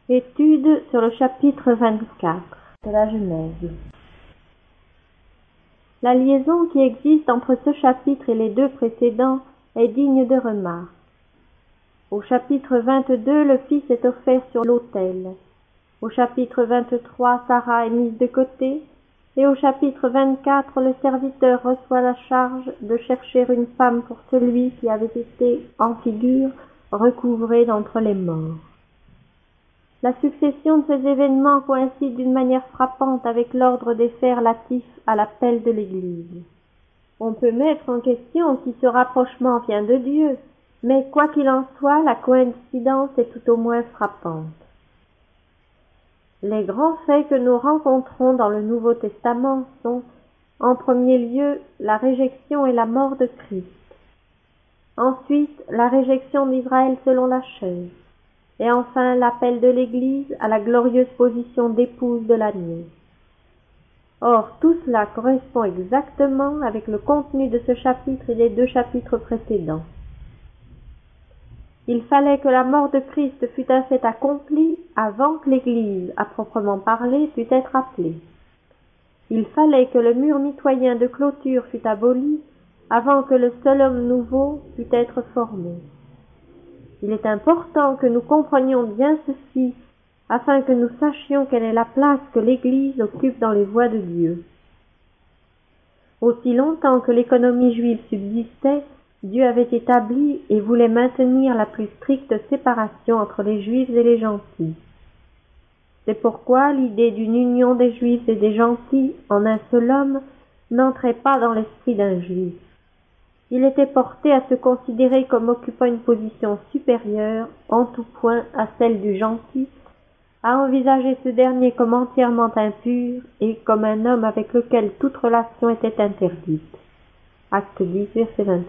Étude sur le chapitre 24 de la Genèse. La liaison qui existe entre ce chapitre et les deux précédents est digne de remarque. Au chapitre 22, le fils est offert sur l'autel. Au chapitre 23, Sarah est mise de côté. Et au chapitre 24, le serviteur reçoit la charge de chercher une femme pour celui qui avait été, en figure, recouvré d'entre les morts. La succession de ces événements coïncide d'une manière frappante avec l'ordre des faits relatifs à l'appel de l'Église. On peut mettre en question si ce rapprochement vient de Dieu, mais quoi qu'il en soit, la coïncidence est tout au moins frappante. Les grands faits que nous rencontrons dans le Nouveau Testament sont, en premier lieu, la réjection et la mort de Christ. Ensuite, la réjection d'Israël selon la chair. Et enfin, l'appel de l'Église à la glorieuse position d'épouse de l'agneau. Or, tout cela correspond exactement avec le contenu de ce chapitre et des deux chapitres précédents. Il fallait que la mort de Christ fût un fait accompli avant que l'Église, à proprement parler, pût être appelée. Il fallait que le mur mitoyen de clôture fût aboli avant que le seul homme nouveau pût être formé. Il est important que nous comprenions bien ceci, afin que nous sachions quelle est la place que l'Église occupe dans les voies de Dieu. Aussi longtemps que l'économie juive subsistait, Dieu avait établi et voulait maintenir la plus stricte séparation entre les Juifs et les gentils. C'est pourquoi l'idée d'une union des Juifs et des gentils en un seul homme n'entrait pas dans l'esprit d'un Juif. Il était porté à se considérer comme occupant une position supérieure, en tout point, à celle du gentil, à envisager ce dernier comme entièrement impur et comme un homme avec lequel toute relation était interdite. Acte 10, verset 28.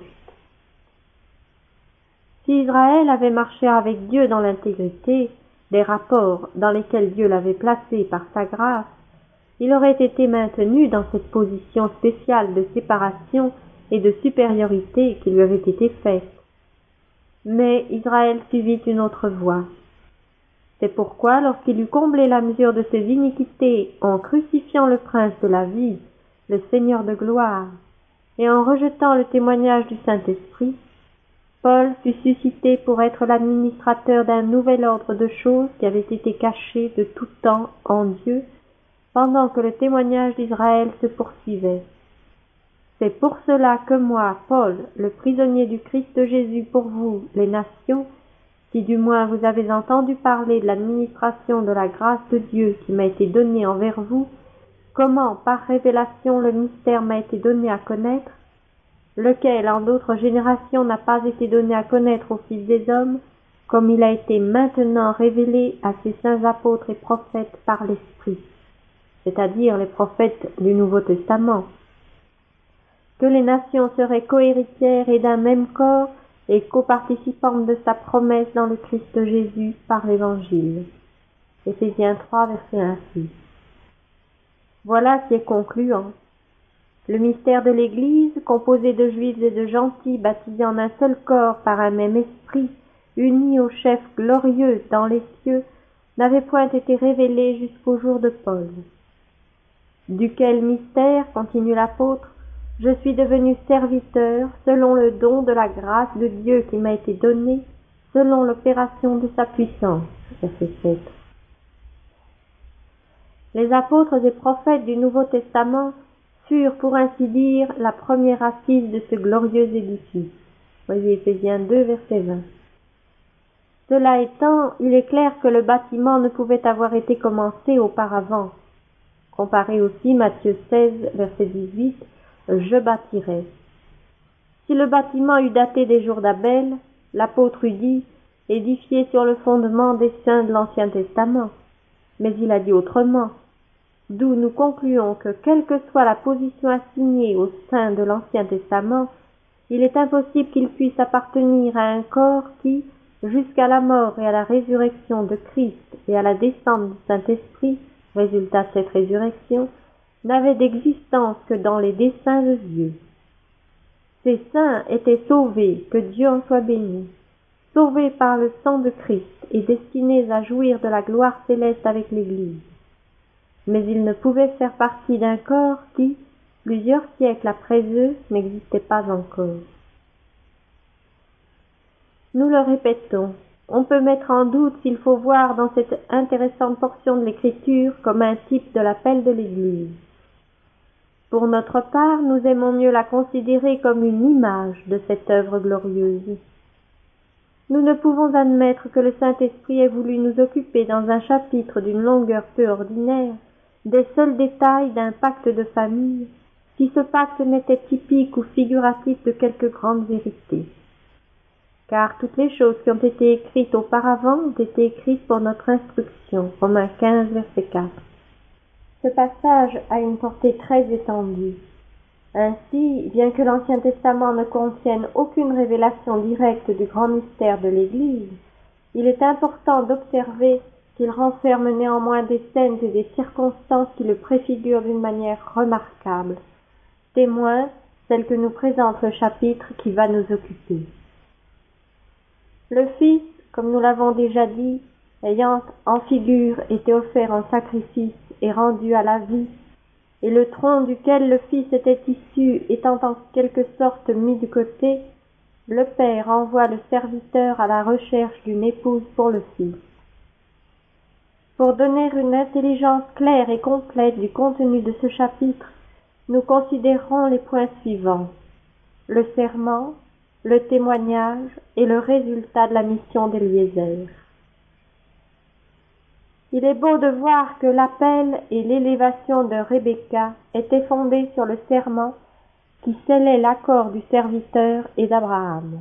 Si Israël avait marché avec Dieu dans l'intégrité des rapports dans lesquels Dieu l'avait placé par sa grâce, il aurait été maintenu dans cette position spéciale de séparation et de supériorité qui lui avait été faite. Mais Israël suivit une autre voie. C'est pourquoi, lorsqu'il eut comblé la mesure de ses iniquités en crucifiant le prince de la vie, le Seigneur de gloire, et en rejetant le témoignage du Saint-Esprit, Paul fut suscité pour être l'administrateur d'un nouvel ordre de choses qui avait été caché de tout temps en Dieu, pendant que le témoignage d'Israël se poursuivait. C'est pour cela que moi, Paul, le prisonnier du Christ Jésus pour vous, les nations, si du moins vous avez entendu parler de l'administration de la grâce de Dieu qui m'a été donnée envers vous, comment par révélation le mystère m'a été donné à connaître, lequel en d'autres générations n'a pas été donné à connaître aux fils des hommes, comme il a été maintenant révélé à ses saints apôtres et prophètes par l'Esprit, c'est-à-dire les prophètes du Nouveau Testament, que les nations seraient cohéritières et d'un même corps et coparticipantes de sa promesse dans le Christ Jésus par l'Évangile. Éphésiens 3, verset 1-6. Voilà qui est concluant. Le mystère de l'Église, composé de juifs et de gentils baptisés en un seul corps par un même esprit, unis au chef glorieux dans les cieux, n'avait point été révélé jusqu'au jour de Paul. Duquel mystère, continue l'apôtre, je suis devenu serviteur selon le don de la grâce de Dieu qui m'a été donné, selon l'opération de sa puissance. Verset 7. Les apôtres et prophètes du Nouveau Testament furent, pour ainsi dire, la première assise de ce glorieux édifice. Voyez Éphésiens 2, verset 20. Cela étant, il est clair que le bâtiment ne pouvait avoir été commencé auparavant. Comparez aussi Matthieu 16, verset 18, « Je bâtirai ». Si le bâtiment eût daté des jours d'Abel, l'apôtre eût dit « édifié sur le fondement des saints de l'Ancien Testament ». Mais il a dit autrement. D'où nous concluons que, quelle que soit la position assignée aux saints de l'Ancien Testament, il est impossible qu'ils puissent appartenir à un corps qui, jusqu'à la mort et à la résurrection de Christ et à la descente du Saint-Esprit, résultat de cette résurrection, n'avait d'existence que dans les desseins de Dieu. Ces saints étaient sauvés, que Dieu en soit béni. sauvés par le sang de Christ et destinés à jouir de la gloire céleste avec l'Église. Mais ils ne pouvaient faire partie d'un corps qui, plusieurs siècles après eux, n'existait pas encore. Nous le répétons, on peut mettre en doute s'il faut voir dans cette intéressante portion de l'Écriture comme un type de l'appel de l'Église. Pour notre part, nous aimons mieux la considérer comme une image de cette œuvre glorieuse. Nous ne pouvons admettre que le Saint-Esprit ait voulu nous occuper dans un chapitre d'une longueur peu ordinaire des seuls détails d'un pacte de famille, si ce pacte n'était typique ou figuratif de quelque grande vérité. Car toutes les choses qui ont été écrites auparavant ont été écrites pour notre instruction. Romains 15, verset 4. Ce passage a une portée très étendue. Ainsi, bien que l'Ancien Testament ne contienne aucune révélation directe du grand mystère de l'Église, il est important d'observer qu'il renferme néanmoins des scènes et des circonstances qui le préfigurent d'une manière remarquable, témoins celles que nous présente le chapitre qui va nous occuper. Le Fils, comme nous l'avons déjà dit, ayant en figure été offert en sacrifice et rendu à la vie, et le tronc duquel le Fils était issu étant en quelque sorte mis de côté, le Père envoie le serviteur à la recherche d'une épouse pour le Fils. Pour donner une intelligence claire et complète du contenu de ce chapitre, nous considérons les points suivants: le serment, le témoignage et le résultat de la mission d'Éliézer. Il est beau de voir que l'appel et l'élévation de Rebecca étaient fondés sur le serment qui scellait l'accord du serviteur et d'Abraham.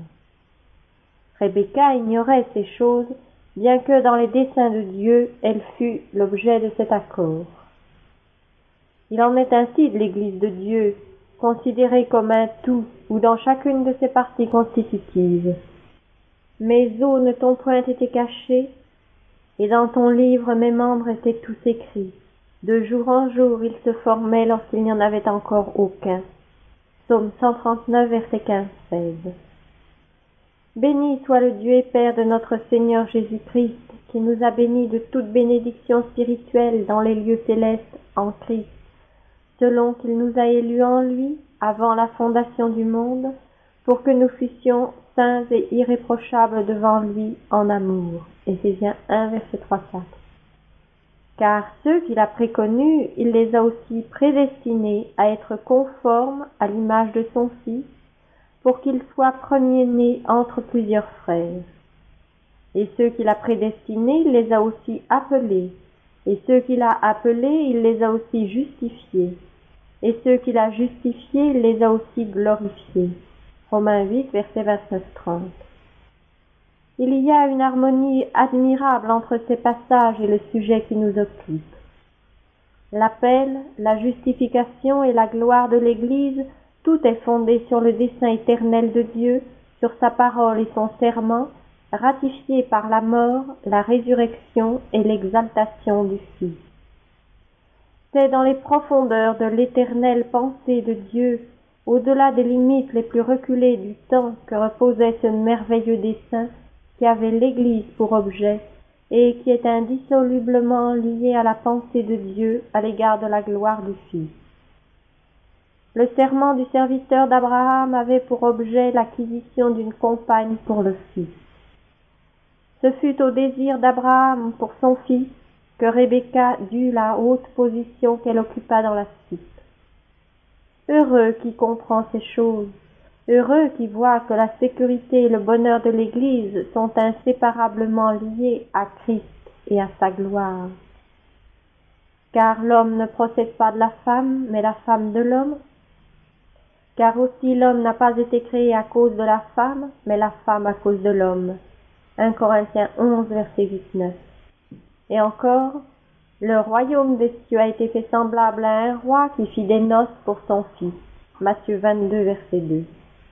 Rebecca ignorait ces choses, bien que dans les desseins de Dieu, elle fût l'objet de cet accord. Il en est ainsi de l'Église de Dieu, considérée comme un tout ou dans chacune de ses parties constitutives. Mes os ne t'ont point été cachés, et dans ton livre mes membres étaient tous écrits. De jour en jour ils se formaient lorsqu'il n'y en avait encore aucun. Psaume 139, verset 15-16. Béni soit le Dieu et Père de notre Seigneur Jésus-Christ, qui nous a bénis de toute bénédiction spirituelle dans les lieux célestes en Christ, selon qu'il nous a élus en lui, avant la fondation du monde, pour que nous fussions saints et irréprochables devant lui en amour. Éphésiens 1, verset 3-4. Car ceux qu'il a préconnus, il les a aussi prédestinés à être conformes à l'image de son Fils, pour qu'il soit premier-né entre plusieurs frères. Et ceux qu'il a prédestinés, il les a aussi appelés. Et ceux qu'il a appelés, il les a aussi justifiés. Et ceux qu'il a justifiés, il les a aussi glorifiés. Romains 8, verset 29-30. Il y a une harmonie admirable entre ces passages et le sujet qui nous occupe. L'appel, la justification et la gloire de l'Église, tout est fondé sur le dessein éternel de Dieu, sur sa parole et son serment, ratifié par la mort, la résurrection et l'exaltation du Fils. C'est dans les profondeurs de l'éternelle pensée de Dieu, au-delà des limites les plus reculées du temps, que reposait ce merveilleux dessein qui avait l'Église pour objet et qui est indissolublement lié à la pensée de Dieu à l'égard de la gloire du Fils. Le serment du serviteur d'Abraham avait pour objet l'acquisition d'une compagne pour le Fils. Ce fut au désir d'Abraham pour son fils que Rebecca dut la haute position qu'elle occupa dans la suite. Heureux qui comprend ces choses, heureux qui voit que la sécurité et le bonheur de l'Église sont inséparablement liés à Christ et à sa gloire. Car l'homme ne procède pas de la femme, mais la femme de l'homme. Car aussi l'homme n'a pas été créé à cause de la femme, mais la femme à cause de l'homme. 1 Corinthiens 11, verset 8-9. Et encore, le royaume des cieux a été fait semblable à un roi qui fit des noces pour son fils. Matthieu 22, verset 2.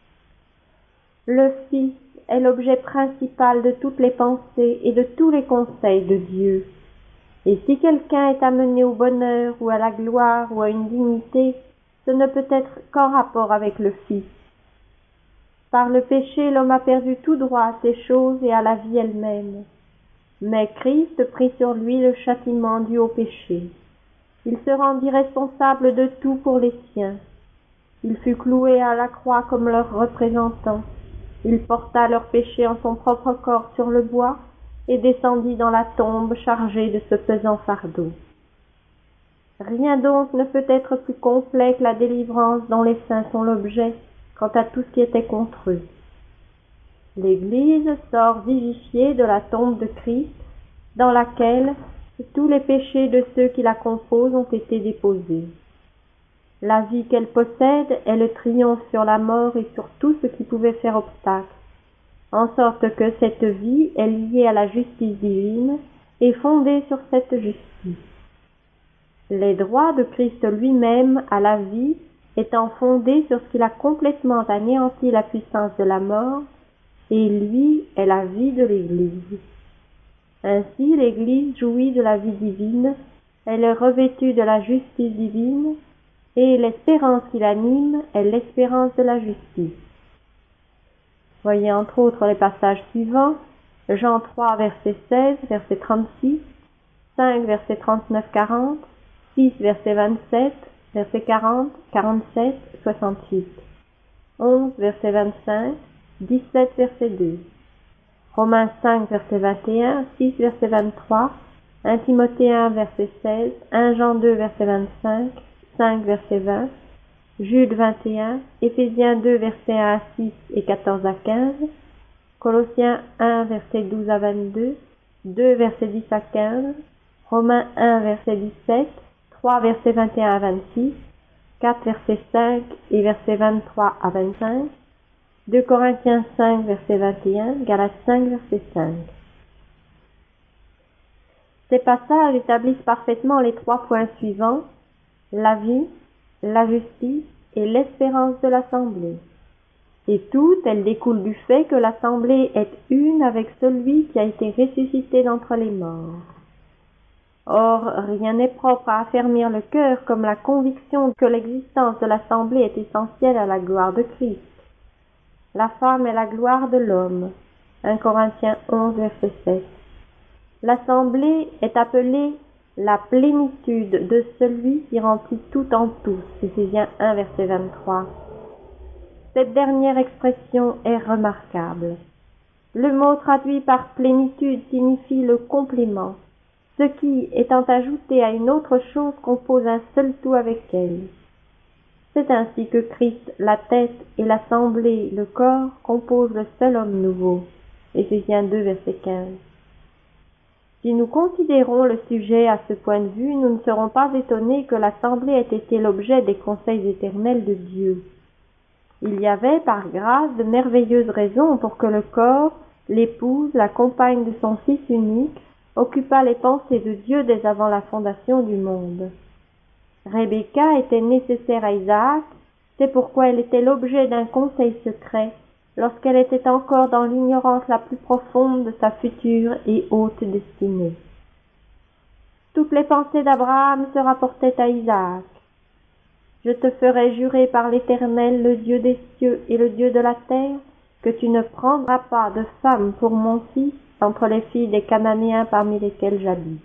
Le Fils est l'objet principal de toutes les pensées et de tous les conseils de Dieu. Et si quelqu'un est amené au bonheur ou à la gloire ou à une dignité, ce ne peut être qu'en rapport avec le Fils. Par le péché, l'homme a perdu tout droit à ces choses et à la vie elle-même. Mais Christ prit sur lui le châtiment dû au péché. Il se rendit responsable de tout pour les siens. Il fut cloué à la croix comme leur représentant. Il porta leurs péchés en son propre corps sur le bois et descendit dans la tombe chargé de ce pesant fardeau. Rien donc ne peut être plus complet que la délivrance dont les saints sont l'objet quant à tout ce qui était contre eux. L'Église sort vivifiée de la tombe de Christ, dans laquelle tous les péchés de ceux qui la composent ont été déposés. La vie qu'elle possède est le triomphe sur la mort et sur tout ce qui pouvait faire obstacle, en sorte que cette vie est liée à la justice divine et fondée sur cette justice. Les droits de Christ lui-même à la vie étant fondés sur ce qu'il a complètement anéanti la puissance de la mort, et lui est la vie de l'Église. Ainsi l'Église jouit de la vie divine, elle est revêtue de la justice divine, et l'espérance qui l'anime est l'espérance de la justice. Voyez entre autres les passages suivants, Jean 3, verset 16, verset 36, 5, verset 39-40, 6, verset 27, verset 40, 47, 68, 11, verset 25, 17, verset 2, Romains 5, verset 21, 6, verset 23, 1 Timothée 1, verset 16, 1 Jean 2, verset 25, 5, verset 20, Jude 21, Éphésiens 2, verset 1 à 6 et 14 à 15, Colossiens 1, verset 12 à 22, 2, verset 10 à 15, Romains 1, verset 17, 3, verset 21 à 26, 4, verset 5 et verset 23 à 25, 2 Corinthiens 5, verset 21, Galates 5, verset 5. Ces passages établissent parfaitement les 3 points suivants, la vie, la justice et l'espérance de l'Assemblée. Et toutes, elles découlent du fait que l'Assemblée est une avec celui qui a été ressuscité d'entre les morts. Or, rien n'est propre à affermir le cœur comme la conviction que l'existence de l'Assemblée est essentielle à la gloire de Christ. La femme est la gloire de l'homme. 1 Corinthiens 11, verset 7. L'Assemblée est appelée la plénitude de celui qui remplit tout en tous. Éphésiens 1, verset 23. Cette dernière expression est remarquable. Le mot traduit par plénitude signifie le complément, ce qui, étant ajouté à une autre chose, compose un seul tout avec elle. C'est ainsi que Christ, la tête, et l'assemblée, le corps, composent le seul homme nouveau. Éphésiens 2, verset 15. Si nous considérons le sujet à ce point de vue, nous ne serons pas étonnés que l'assemblée ait été l'objet des conseils éternels de Dieu. Il y avait, par grâce, de merveilleuses raisons pour que le corps, l'épouse, la compagne de son Fils unique, occupât les pensées de Dieu dès avant la fondation du monde. Rebecca était nécessaire à Isaac, c'est pourquoi elle était l'objet d'un conseil secret, lorsqu'elle était encore dans l'ignorance la plus profonde de sa future et haute destinée. Toutes les pensées d'Abraham se rapportaient à Isaac. Je te ferai jurer par l'Éternel, le Dieu des cieux et le Dieu de la terre, que tu ne prendras pas de femme pour mon fils entre les filles des Cananéens parmi lesquels j'habite.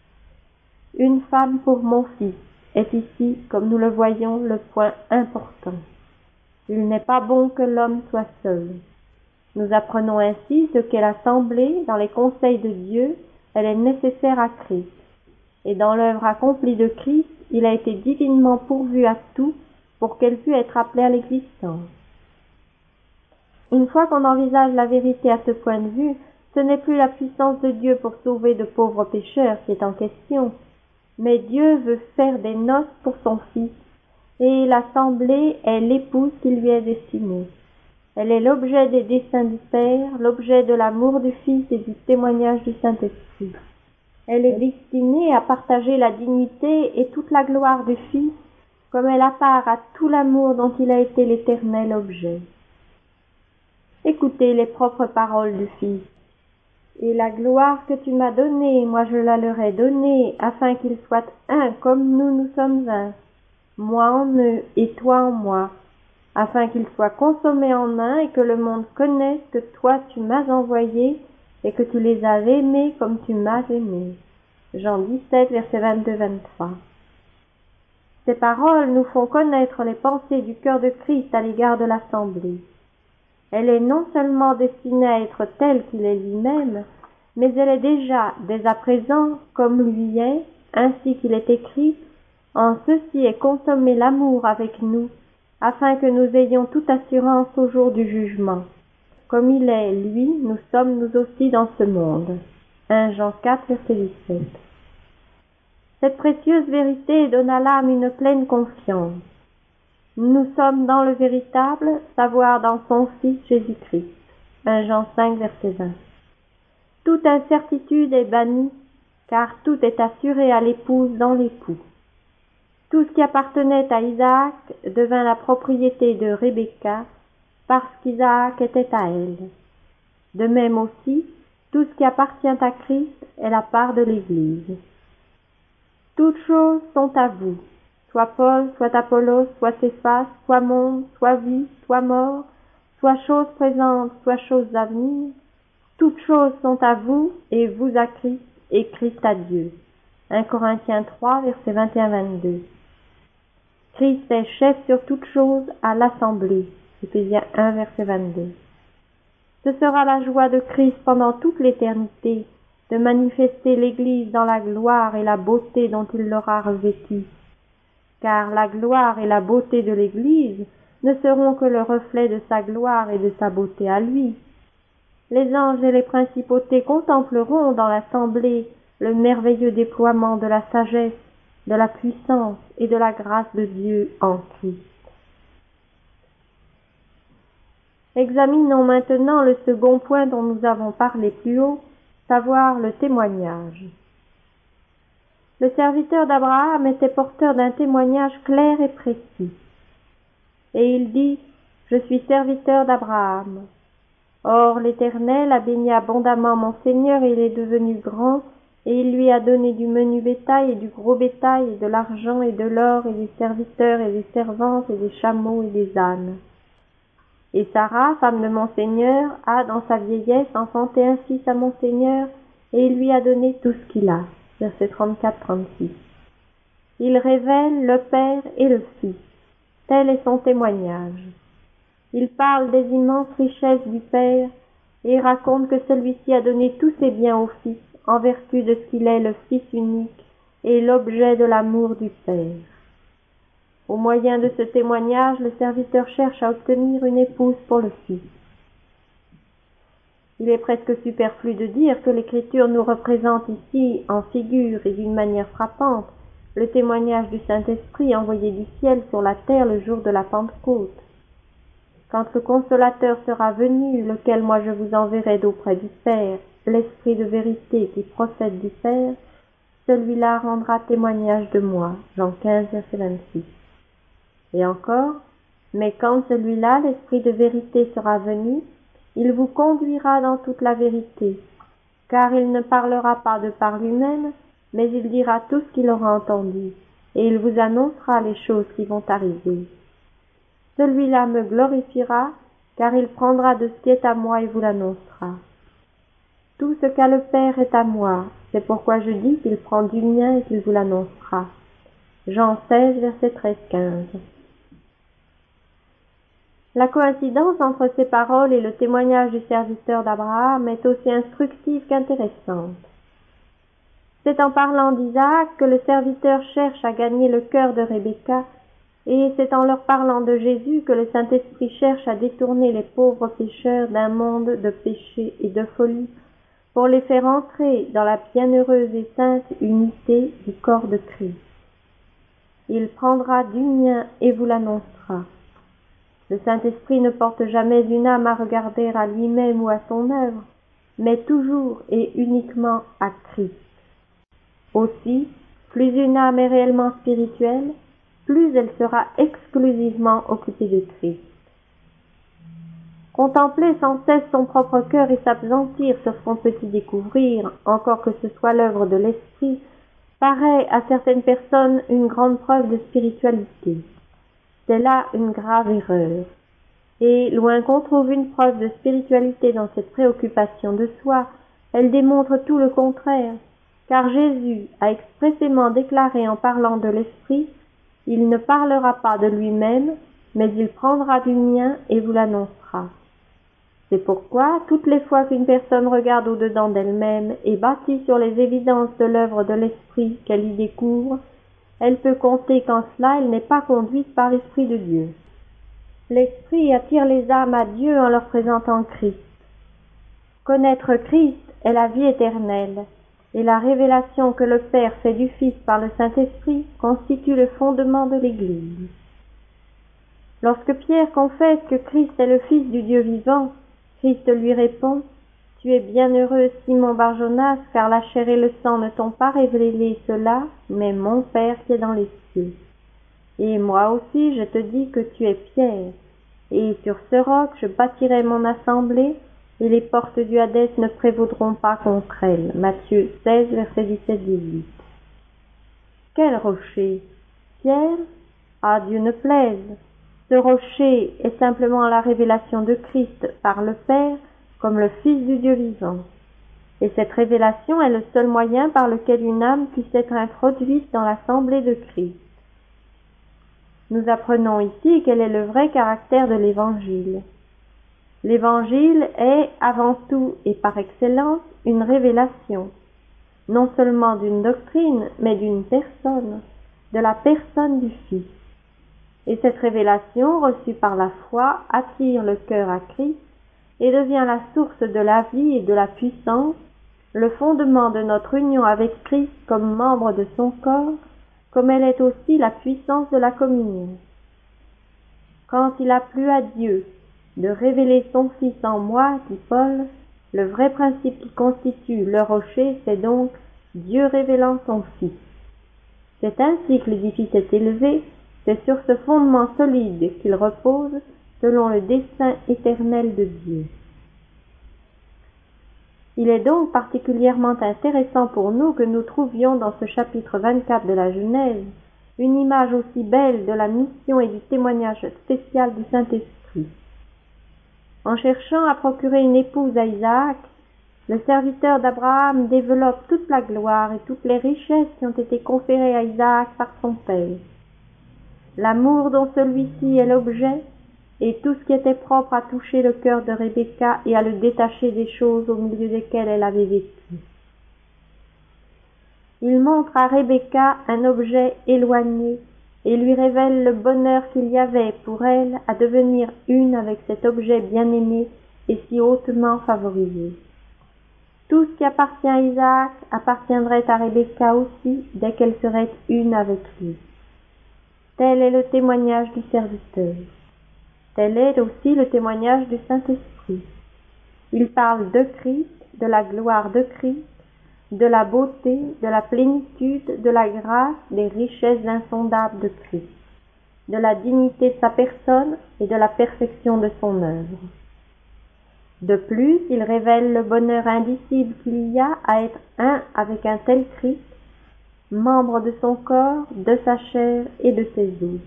Une femme pour mon fils est ici, comme nous le voyons, le point important. Il n'est pas bon que l'homme soit seul. Nous apprenons ainsi ce qu'est l'assemblée dans les conseils de Dieu, elle est nécessaire à Christ. Et dans l'œuvre accomplie de Christ, il a été divinement pourvu à tout pour qu'elle pût être appelée à l'existence. Une fois qu'on envisage la vérité à ce point de vue, ce n'est plus la puissance de Dieu pour sauver de pauvres pécheurs qui est en question, mais Dieu veut faire des noces pour son Fils, et l'assemblée est l'épouse qui lui est destinée. Elle est l'objet des desseins du Père, l'objet de l'amour du Fils et du témoignage du Saint-Esprit. Elle est destinée à partager la dignité et toute la gloire du Fils, comme elle a part à tout l'amour dont il a été l'éternel objet. Écoutez les propres paroles du Fils. Et la gloire que tu m'as donnée, moi je la leur ai donnée, afin qu'ils soient un comme nous sommes un, moi en eux et toi en moi, afin qu'il soit consommé en main et que le monde connaisse que toi tu m'as envoyé et que tu les as aimés comme tu m'as aimé. Jean 17, versets 22-23. Ces paroles nous font connaître les pensées du cœur de Christ à l'égard de l'Assemblée. Elle est non seulement destinée à être telle qu'il est lui-même, mais elle est déjà, dès à présent, comme lui est, ainsi qu'il est écrit, « En ceci est consommé l'amour avec nous, afin que nous ayons toute assurance au jour du jugement. Comme il est, lui, nous sommes nous aussi dans ce monde. » 1 Jean 4, verset 17. Cette précieuse vérité donne à l'âme une pleine confiance. Nous sommes dans le véritable, savoir dans son Fils Jésus-Christ. 1 Jean 5, verset 20. Toute incertitude est bannie, car tout est assuré à l'épouse dans l'époux. Tout ce qui appartenait à Isaac devint la propriété de Rebecca, parce qu'Isaac était à elle. De même aussi, tout ce qui appartient à Christ est la part de l'Église. Toutes choses sont à vous, soit Paul, soit Apollos, soit Céphas, soit monde, soit vie, soit mort, soit choses présentes, soit choses à venir. Toutes choses sont à vous, et vous à Christ, et Christ à Dieu. 1 Corinthiens 3, versets 21-22. Christ est chef sur toutes choses à l'Assemblée. Éphésiens 1, verset 22. Ce sera la joie de Christ pendant toute l'éternité, de manifester l'Église dans la gloire et la beauté dont il l'aura revêtue. Car la gloire et la beauté de l'Église ne seront que le reflet de sa gloire et de sa beauté à lui. Les anges et les principautés contempleront dans l'assemblée le merveilleux déploiement de la sagesse, de la puissance et de la grâce de Dieu en Christ. Examinons maintenant le second point dont nous avons parlé plus haut, savoir le témoignage. Le serviteur d'Abraham était porteur d'un témoignage clair et précis. Et il dit, « Je suis serviteur d'Abraham. » Or l'Éternel a béni abondamment mon Seigneur et il est devenu grand, et il lui a donné du menu bétail et du gros bétail, et de l'argent et de l'or, et des serviteurs et des servantes, et des chameaux et des ânes. Et Sarah, femme de mon Seigneur, a dans sa vieillesse enfanté un fils à mon Seigneur, et il lui a donné tout ce qu'il a. Versets 34-36. Il révèle le Père et le Fils. Tel est son témoignage. Il parle des immenses richesses du Père, et raconte que celui-ci a donné tous ses biens au Fils, en vertu de ce qu'il est le Fils unique, et l'objet de l'amour du Père. Au moyen de ce témoignage, le serviteur cherche à obtenir une épouse pour le Fils. Il est presque superflu de dire que l'Écriture nous représente ici, en figure et d'une manière frappante, le témoignage du Saint-Esprit envoyé du ciel sur la terre le jour de la Pentecôte. Quand le Consolateur sera venu, lequel moi je vous enverrai d'auprès du Père, l'Esprit de vérité qui procède du Père, celui-là rendra témoignage de moi. Jean 15, verset 26. Et encore, mais quand celui-là, l'Esprit de vérité, sera venu, il vous conduira dans toute la vérité, car il ne parlera pas de par lui-même, mais il dira tout ce qu'il aura entendu, et il vous annoncera les choses qui vont arriver. Celui-là me glorifiera, car il prendra de ce qui est à moi et vous l'annoncera. Tout ce qu'a le Père est à moi, c'est pourquoi je dis qu'il prend du mien et qu'il vous l'annoncera. Jean 16, verset 13-15. La coïncidence entre ces paroles et le témoignage du serviteur d'Abraham est aussi instructive qu'intéressante. C'est en parlant d'Isaac que le serviteur cherche à gagner le cœur de Rebecca, et c'est en leur parlant de Jésus que le Saint-Esprit cherche à détourner les pauvres pécheurs d'un monde de péché et de folie pour les faire entrer dans la bienheureuse et sainte unité du corps de Christ. Il prendra du mien et vous l'annoncera. Le Saint-Esprit ne porte jamais une âme à regarder à lui-même ou à son œuvre, mais toujours et uniquement à Christ. Aussi, plus une âme est réellement spirituelle, plus elle sera exclusivement occupée de Christ. Contempler sans cesse son propre cœur et s'appesantir sur son petit découvrir, encore que ce soit l'œuvre de l'esprit, paraît à certaines personnes une grande preuve de spiritualité. C'est là une grave erreur. Et, loin qu'on trouve une preuve de spiritualité dans cette préoccupation de soi, elle démontre tout le contraire, car Jésus a expressément déclaré en parlant de l'Esprit, « Il ne parlera pas de lui-même, mais il prendra du mien et vous l'annoncera. » C'est pourquoi, toutes les fois qu'une personne regarde au-dedans d'elle-même et bâtie sur les évidences de l'œuvre de l'Esprit qu'elle y découvre, elle peut compter qu'en cela elle n'est pas conduite par l'Esprit de Dieu. L'Esprit attire les âmes à Dieu en leur présentant Christ. Connaître Christ est la vie éternelle, et la révélation que le Père fait du Fils par le Saint-Esprit constitue le fondement de l'Église. Lorsque Pierre confesse que Christ est le Fils du Dieu vivant, Christ lui répond « Tu es bienheureux, Simon Bar-Jonas, car la chair et le sang ne t'ont pas révélé cela, mais mon Père qui est dans les cieux. Et moi aussi je te dis que tu es Pierre, et sur ce roc je bâtirai mon assemblée, et les portes du Hadès ne prévaudront pas contre elle. » Matthieu 16, verset 17-18. Quel rocher? Pierre? Ah, Dieu ne plaise! Ce rocher est simplement la révélation de Christ par le Père comme le Fils du Dieu vivant. Et cette révélation est le seul moyen par lequel une âme puisse être introduite dans l'assemblée de Christ. Nous apprenons ici quel est le vrai caractère de l'Évangile. L'Évangile est, avant tout et par excellence, une révélation, non seulement d'une doctrine, mais d'une personne, de la personne du Fils. Et cette révélation, reçue par la foi, attire le cœur à Christ et devient la source de la vie et de la puissance, le fondement de notre union avec Christ comme membre de son corps, comme elle est aussi la puissance de la communion. Quand il a plu à Dieu de révéler son Fils en moi, dit Paul, le vrai principe qui constitue le rocher, c'est donc Dieu révélant son Fils. C'est ainsi que l'édifice est élevé, c'est sur ce fondement solide qu'il repose, selon le dessein éternel de Dieu. Il est donc particulièrement intéressant pour nous que nous trouvions dans ce chapitre 24 de la Genèse une image aussi belle de la mission et du témoignage spécial du Saint-Esprit. En cherchant à procurer une épouse à Isaac, le serviteur d'Abraham développe toute la gloire et toutes les richesses qui ont été conférées à Isaac par son père. L'amour dont celui-ci est l'objet, et tout ce qui était propre à toucher le cœur de Rebecca et à le détacher des choses au milieu desquelles elle avait vécu. Il montre à Rebecca un objet éloigné et lui révèle le bonheur qu'il y avait pour elle à devenir une avec cet objet bien-aimé et si hautement favorisé. Tout ce qui appartient à Isaac appartiendrait à Rebecca aussi dès qu'elle serait une avec lui. Tel est le témoignage du serviteur. Tel est aussi le témoignage du Saint-Esprit. Il parle de Christ, de la gloire de Christ, de la beauté, de la plénitude, de la grâce, des richesses insondables de Christ, de la dignité de sa personne et de la perfection de son œuvre. De plus, il révèle le bonheur indicible qu'il y a à être un avec un tel Christ, membre de son corps, de sa chair et de ses os.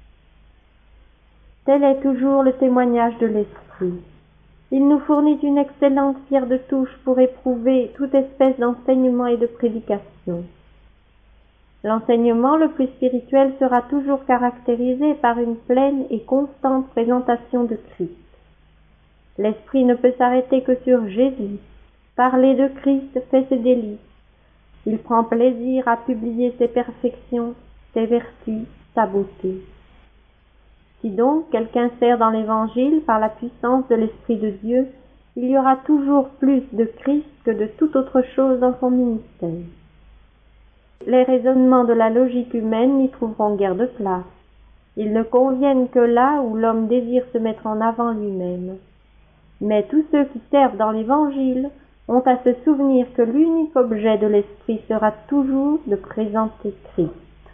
Tel est toujours le témoignage de l'Esprit. Il nous fournit une excellente pierre de touche pour éprouver toute espèce d'enseignement et de prédication. L'enseignement le plus spirituel sera toujours caractérisé par une pleine et constante présentation de Christ. L'Esprit ne peut s'arrêter que sur Jésus. Parler de Christ fait ses délices. Il prend plaisir à publier ses perfections, ses vertus, sa beauté. Si donc quelqu'un sert dans l'Évangile par la puissance de l'Esprit de Dieu, il y aura toujours plus de Christ que de toute autre chose dans son ministère. Les raisonnements de la logique humaine n'y trouveront guère de place. Ils ne conviennent que là où l'homme désire se mettre en avant lui-même. Mais tous ceux qui servent dans l'Évangile ont à se souvenir que l'unique objet de l'Esprit sera toujours de présenter Christ.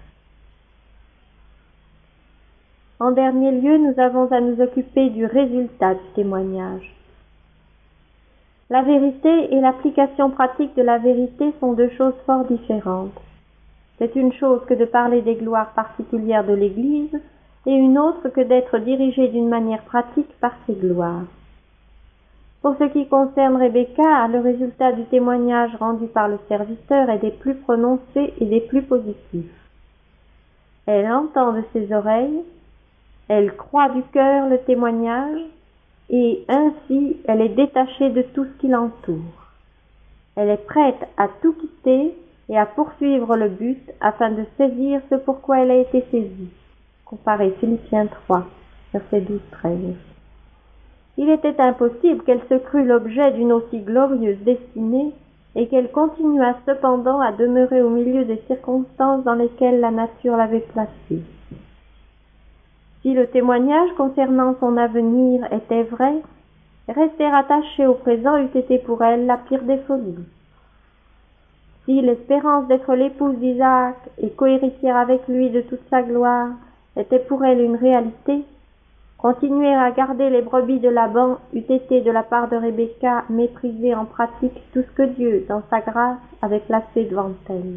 En dernier lieu, nous avons à nous occuper du résultat du témoignage. La vérité et l'application pratique de la vérité sont deux choses fort différentes. C'est une chose que de parler des gloires particulières de l'Église, et une autre que d'être dirigée d'une manière pratique par ses gloires. Pour ce qui concerne Rebecca, le résultat du témoignage rendu par le serviteur est des plus prononcés et des plus positifs. Elle entend de ses oreilles, elle croit du cœur le témoignage, et ainsi elle est détachée de tout ce qui l'entoure. Elle est prête à tout quitter et à poursuivre le but afin de saisir ce pourquoi elle a été saisie. Comparez Philippiens 3, versets 12-13. Il était impossible qu'elle se crût l'objet d'une aussi glorieuse destinée et qu'elle continuât cependant à demeurer au milieu des circonstances dans lesquelles la nature l'avait placée. Si le témoignage concernant son avenir était vrai, rester attachée au présent eût été pour elle la pire des folies. Si l'espérance d'être l'épouse d'Isaac et cohéritière avec lui de toute sa gloire était pour elle une réalité, continuer à garder les brebis de Laban eût été de la part de Rebecca mépriser en pratique tout ce que Dieu, dans sa grâce, avait placé devant elle.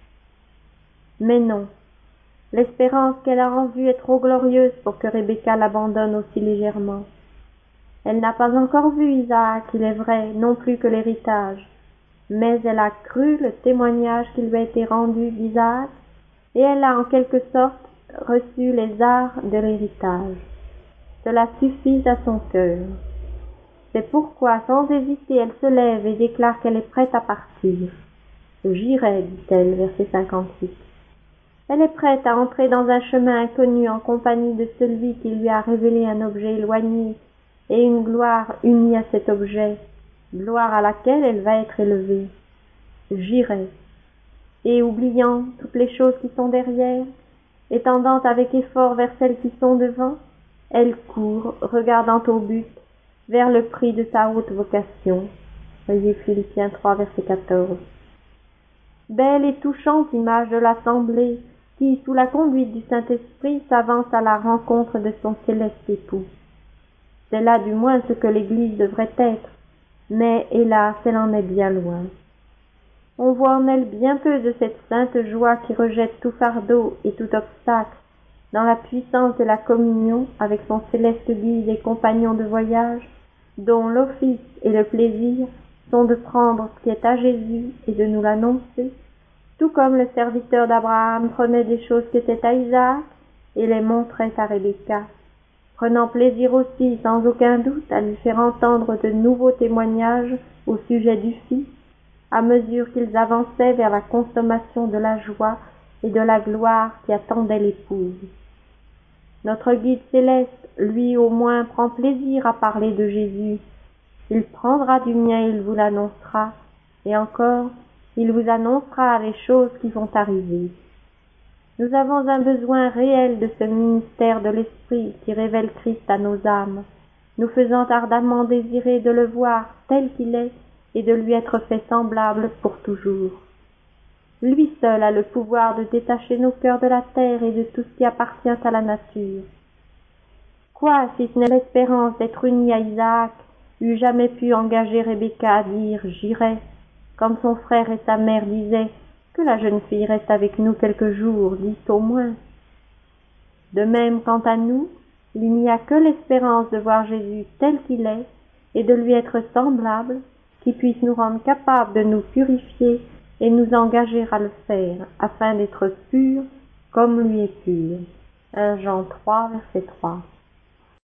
Mais non, l'espérance qu'elle a en vue est trop glorieuse pour que Rebecca l'abandonne aussi légèrement. Elle n'a pas encore vu Isaac, il est vrai, non plus que l'héritage, mais elle a cru le témoignage qui lui a été rendu d'Isaac, et elle a en quelque sorte reçu les arts de l'héritage. Cela suffit à son cœur. C'est pourquoi, sans hésiter, elle se lève et déclare qu'elle est prête à partir. J'irai, dit-elle, verset 58. Elle est prête à entrer dans un chemin inconnu en compagnie de celui qui lui a révélé un objet éloigné et une gloire unie à cet objet, gloire à laquelle elle va être élevée. J'irai. Et oubliant toutes les choses qui sont derrière, et tendant avec effort vers celles qui sont devant, elle court, regardant au but, vers le prix de sa haute vocation. Voyez Philippiens 3, verset 14. Belle et touchante image de l'assemblée qui, sous la conduite du Saint-Esprit, s'avance à la rencontre de son céleste époux. C'est là du moins ce que l'Église devrait être, mais hélas, elle en est bien loin. On voit en elle bien peu de cette sainte joie qui rejette tout fardeau et tout obstacle, dans la puissance de la communion avec son céleste guide et compagnon de voyage, dont l'office et le plaisir sont de prendre ce qui est à Jésus et de nous l'annoncer, tout comme le serviteur d'Abraham prenait des choses qui étaient à Isaac et les montrait à Rebecca, prenant plaisir aussi, sans aucun doute, à lui faire entendre de nouveaux témoignages au sujet du Fils, à mesure qu'ils avançaient vers la consommation de la joie et de la gloire qui attendait l'épouse. Notre guide céleste, lui au moins, prend plaisir à parler de Jésus. Il prendra du mien et il vous l'annoncera, et encore, il vous annoncera les choses qui vont arriver. Nous avons un besoin réel de ce ministère de l'Esprit qui révèle Christ à nos âmes, nous faisant ardemment désirer de le voir tel qu'il est et de lui être fait semblable pour toujours. Lui seul a le pouvoir de détacher nos cœurs de la terre et de tout ce qui appartient à la nature. Quoi, si ce n'est l'espérance d'être unie à Isaac, eût jamais pu engager Rebecca à dire « J'irai », comme son frère et sa mère disaient « Que la jeune fille reste avec nous quelques jours, 10 au moins ». De même, quant à nous, il n'y a que l'espérance de voir Jésus tel qu'il est et de lui être semblable qui puisse nous rendre capables de nous purifier et nous engager à le faire, afin d'être purs comme lui est pur. 1 Jean 3, verset 3.